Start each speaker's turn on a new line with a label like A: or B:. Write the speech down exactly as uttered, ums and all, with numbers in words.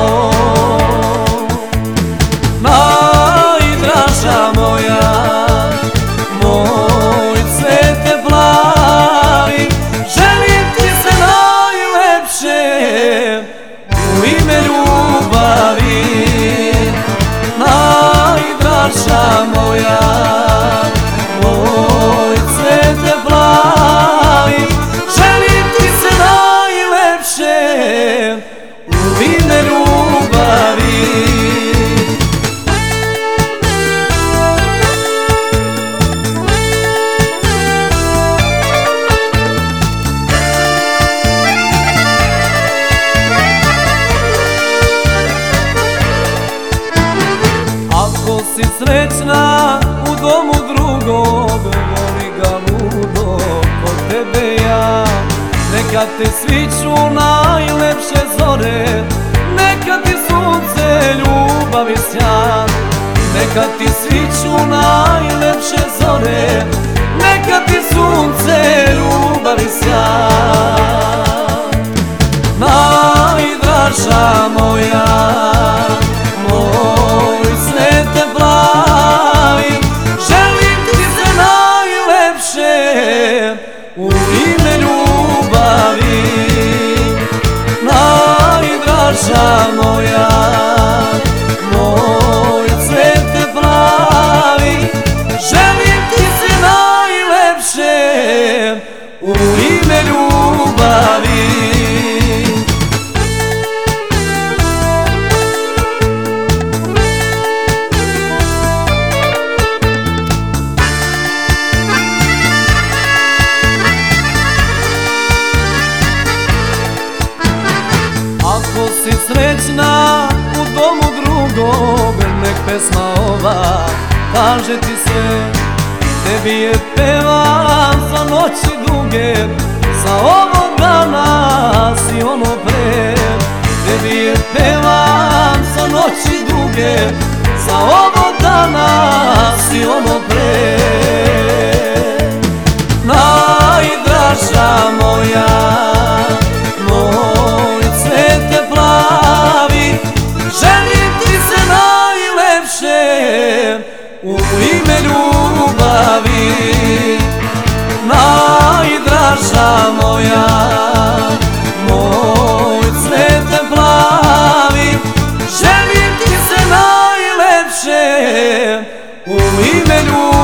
A: Najdraža moja, moj cvete plavi, želim ti se najlepše u ime ljubavi. Najdraža moja, moj cvete plavi, želim ti se najlepše u ime ljubavi. Ako si srećna u domu drugog, voli ga ludo kod tebe ja. Neka ti sviću najlepše zore, neka ti sunce ljubavi sjan. Neka ti sviću najlepše zore, neka ti sunce ljubavi sjan. Najdraža moja, moj cvete plavi, želim ti se najlepše u ime ljubavi. Najdraža moja, moj cvete plavi, želim ti se najlepše u ime ljubavi. Ako si srećna u domu drugog, nek pesma ova kaže ti sve. Tebi je pevam za noći duge, za ovog dana si ono pre. Tebi je pevam za noći duge, za ovog dana si ono pre. Najdraža moja, moj cvete plavi, želim ti se najlepše u ime ljubavi. Najdraža moja, moj cvete plavi, želim ti se najlepše u ime ljubavi.